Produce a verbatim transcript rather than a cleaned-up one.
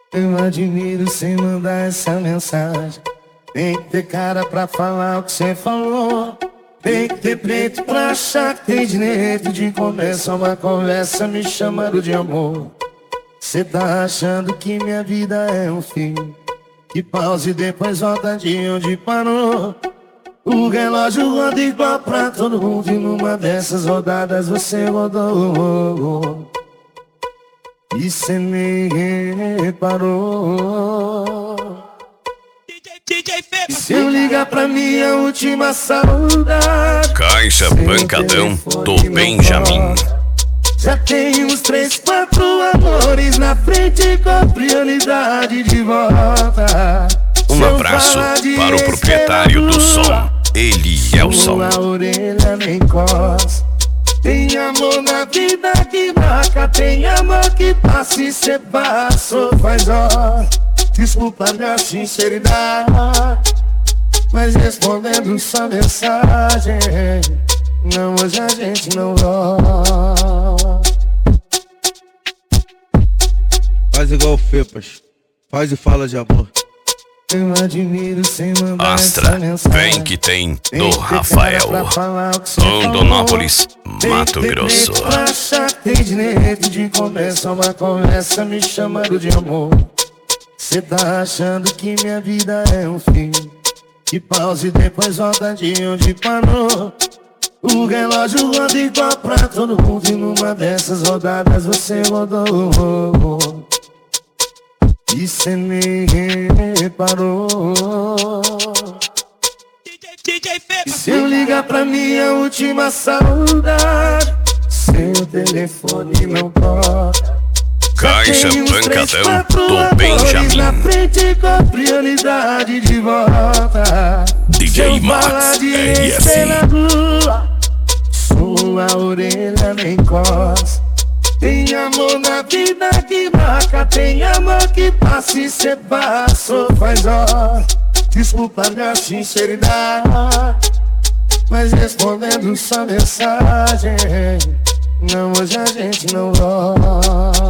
Eu admiro sem mandar essa mensagem. Tem que ter cara pra falar o que cê falou. Tem que ter peito pra achar que tem direito de começar uma conversa me chamando de amor. Cê tá achando que minha vida é um filme que pausa e depois volta de onde parou. O relógio roda igual pra todo mundo e numa dessas rodadas você rodou e cê nem reparou. E se eu ligar pra minha última saudade, Caixa Pancadão do Benjamin. Já tem uns três, quatro amores na frente com prioridade de volta. Um abraço para o proprietário do som, Elielson. Sua orelha nem coça. Tem amor na vida que marca, tem amor que passa e cê passou faz hora. Desculpa minha sinceridade, mas respondendo sua mensagem, não, hoje a gente não volta. Faz igual o Fepas, faz e fala de amor. Eu admiro sem mandar Astra, essa mensagem. vem que tem do Rafael, Rondonópolis, Mato Grosso. Pra achar que tem direito de começar uma conversa me chamando de amor. Cê tá achando que minha vida é um filme que pausa e depois volta de onde parou. O relógio roda igual pra todo mundo e numa dessas rodadas você rodou e cê nem reparou. E se eu ligar pra minha última saudade, seu telefone não toca. Caixa Pancadão do Benjamin. Na frente com prioridade de volta. D J Max R S. Sua orelha nem coça. Tem amor na vida que marca, tem amor que passa e cê passou faz hora. Desculpa minha sinceridade, mas respondendo sua mensagem, não, hoje a gente não volta.